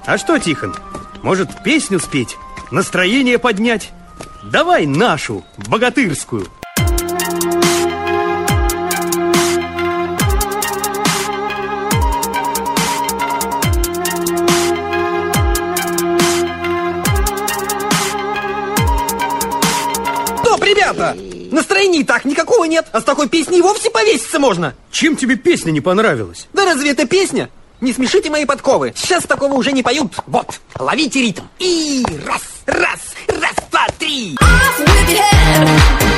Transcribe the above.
А что, Тихон, может, песню спеть? Настроение поднять? Давай нашу, богатырскую. Стоп, ребята! Настроения и так никакого нет, а с такой песней и вовсе повеситься можно. Чем тебе песня не понравилась? Да разве это песня? Не смешите мои подковы. Сейчас такого уже не поют. Вот, ловите ритм. И раз, раз, раз, два, три.